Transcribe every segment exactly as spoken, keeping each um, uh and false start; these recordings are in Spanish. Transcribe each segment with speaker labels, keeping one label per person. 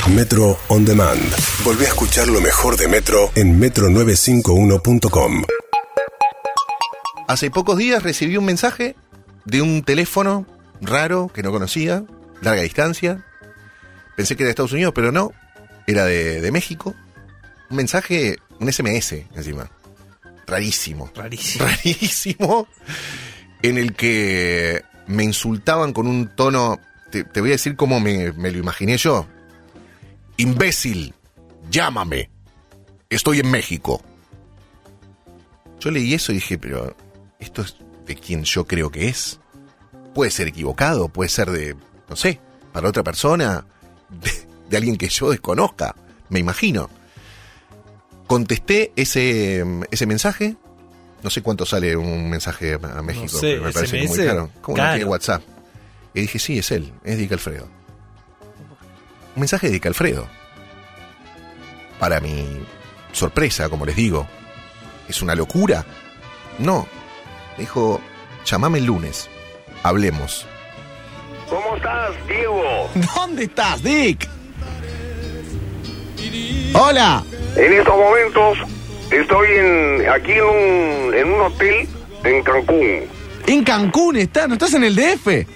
Speaker 1: Metro On Demand. Volví a escuchar lo mejor de Metro en metro novecientos cincuenta y uno punto com.
Speaker 2: Hace pocos días recibí un mensaje de un teléfono raro que no conocía, larga distancia. Pensé que era de Estados Unidos, pero no. Era de, de México. Un mensaje, un ese eme ese encima. Rarísimo.
Speaker 3: Rarísimo.
Speaker 2: Rarísimo. En el que me insultaban con un tono... Te, te voy a decir cómo me, me lo imaginé yo. Imbécil, llámame. Estoy en México. Yo leí eso y dije, pero ¿esto es de quien yo creo que es? Puede ser equivocado, puede ser de, no sé, para otra persona, de, de alguien que yo desconozca, me imagino. Contesté ese, ese mensaje. No sé cuánto sale un mensaje a México,
Speaker 3: no sé,
Speaker 2: pero me parece que muy caro. ¿Cómo no tiene WhatsApp? Y dije, sí, es él, es Dick Alfredo. Un mensaje de Dick Alfredo. Para mi sorpresa, como les digo, ¿es una locura? No. Me dijo, llamame el lunes, hablemos.
Speaker 4: ¿Cómo estás, Diego?
Speaker 3: ¿Dónde estás, Dick? Hola.
Speaker 4: En estos momentos estoy en aquí en un, en un hotel en Cancún.
Speaker 3: En Cancún estás, ¿no estás en el D F?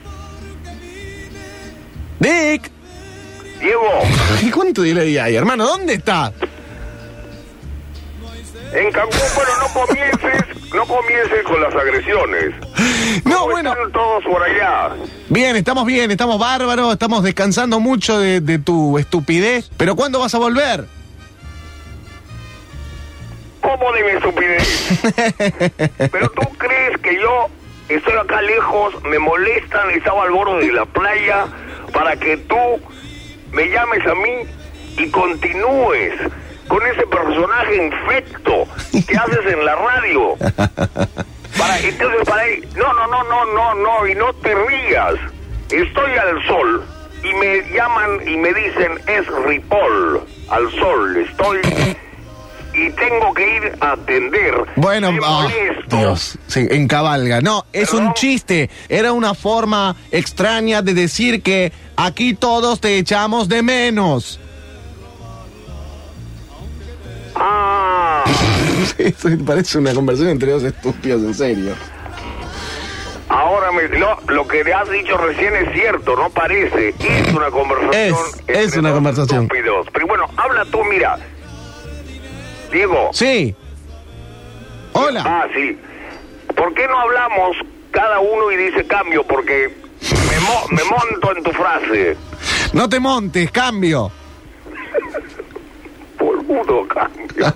Speaker 3: Dick.
Speaker 4: Diego.
Speaker 3: ¿Y cuánto dile ahí, hermano? ¿Dónde estás?
Speaker 4: En Cancún, bueno, no comiences, no comiences con las agresiones.
Speaker 3: No,
Speaker 4: ¿Cómo
Speaker 3: bueno.
Speaker 4: están todos por allá?
Speaker 3: Bien, estamos bien, estamos bárbaros, estamos descansando mucho de, de tu estupidez. ¿Pero cuándo vas a volver?
Speaker 4: ¿Cómo de mi estupidez? ¿Pero tú crees que yo estoy acá lejos, me molestan, estaba al borde de la playa para que tú me llames a mí y continúes con ese personaje infecto que haces en la radio? Para, entonces, para ahí, no, no, no, no, no, no, y no te rías. Estoy al sol y me llaman y me dicen, es Ripoll, al sol, estoy... y tengo que ir a atender.
Speaker 3: Bueno,
Speaker 4: Me
Speaker 3: oh,
Speaker 4: molesto.
Speaker 3: Dios, sí, en cabalga. No, es
Speaker 4: ¿Perdón?
Speaker 3: un chiste. Era una forma extraña de decir que aquí todos te echamos de menos.
Speaker 4: Ah,
Speaker 3: Eso parece una conversación entre dos estúpidos, en serio.
Speaker 4: ahora me, no, lo que le has dicho recién es cierto, no parece. Es una conversación.
Speaker 3: Es,
Speaker 4: entre
Speaker 3: es una
Speaker 4: dos
Speaker 3: conversación.
Speaker 4: estúpidos. Pero bueno, habla tú, mira. Diego.
Speaker 3: Sí. Hola.
Speaker 4: Ah, sí. ¿Por qué no hablamos cada uno y dice cambio? Porque me, mo- me monto en tu frase.
Speaker 3: No te montes, cambio.
Speaker 4: Boludo, cambio.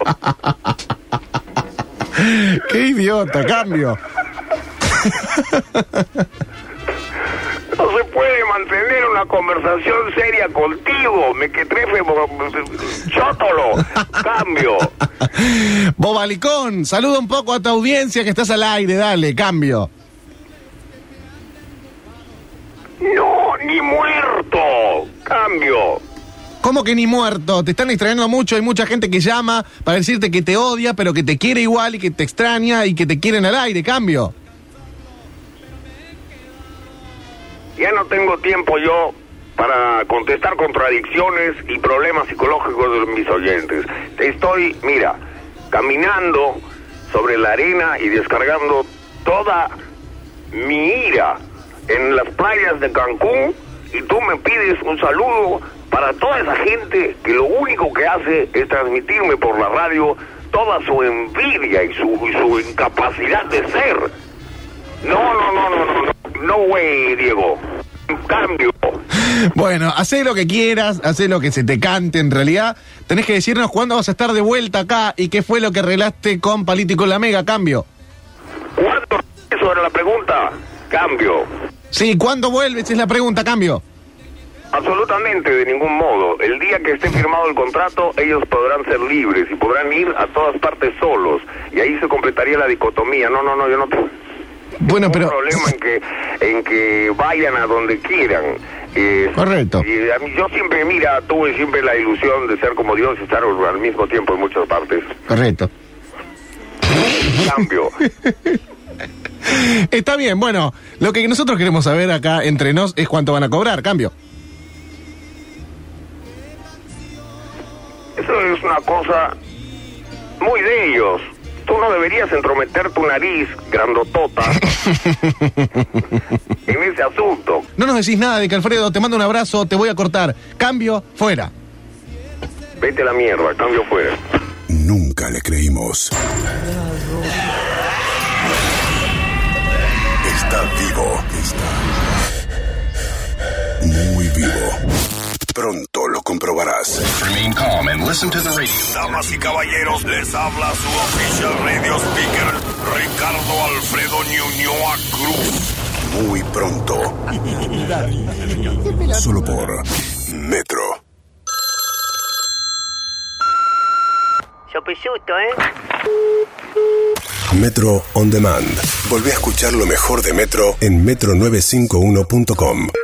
Speaker 3: Qué idiota, cambio.
Speaker 4: No se puede mantener una conversación seria contigo. Me que trefe, chótolo. Cambio.
Speaker 3: Bobalicón, saluda un poco a tu audiencia que estás al aire, dale, cambio.
Speaker 4: No, ni muerto. Cambio.
Speaker 3: ¿Cómo que ni muerto? Te están extrañando mucho, hay mucha gente que llama para decirte que te odia, pero que te quiere igual y que te extraña y que te quieren al aire, cambio.
Speaker 4: Ya no tengo tiempo yo para contestar contradicciones y problemas psicológicos de mis oyentes. Estoy, mira, caminando sobre la arena y descargando toda mi ira en las playas de Cancún, y tú me pides un saludo para toda esa gente que lo único que hace es transmitirme por la radio toda su envidia y su, y su incapacidad de ser. No, no, no, no, no, no, no, güey, Diego. Cambio.
Speaker 3: Bueno, hacé lo que quieras, hacé lo que se te cante. En realidad, tenés que decirnos cuándo vas a estar de vuelta acá y qué fue lo que arreglaste con Palito y con la Mega, cambio.
Speaker 4: ¿Cuánto? Eso era la pregunta. Cambio.
Speaker 3: Sí, ¿cuándo vuelves? Es la pregunta, cambio.
Speaker 4: Absolutamente, de ningún modo. El día que esté firmado el contrato, ellos podrán ser libres y podrán ir a todas partes solos. Y ahí se completaría la dicotomía. No, no, no, yo no tengo
Speaker 3: Bueno, pero...
Speaker 4: problema en que, en que vayan a donde quieran. Eh,
Speaker 3: Correcto.
Speaker 4: Y a mí, yo siempre, mira, tuve siempre la ilusión de ser como Dios y estar al mismo tiempo en muchas partes.
Speaker 3: Correcto.
Speaker 4: Cambio.
Speaker 3: Está bien, bueno, lo que nosotros queremos saber acá entre nos es cuánto van a cobrar, cambio.
Speaker 4: Eso es una cosa muy de ellos. Tú no deberías entrometer tu nariz grandotota en ese asunto.
Speaker 3: No nos decís nada de que Alfredo, te mando un abrazo, te voy a cortar. Cambio, fuera.
Speaker 4: Vete a la mierda, cambio fuera.
Speaker 1: Nunca le creímos. Está vivo. Está muy vivo. Pronto lo comprobarás.
Speaker 5: Remain calm and listen to the radio.
Speaker 6: Damas y caballeros, les habla su oficial radio speaker, Ricardo Alfredo Ñuñoa Cruz.
Speaker 1: Muy pronto. Solo por Metro.
Speaker 7: Sopisuto, ¿eh?
Speaker 1: Metro On Demand. Volvé a escuchar lo mejor de Metro en metro novecientos cincuenta y uno punto com.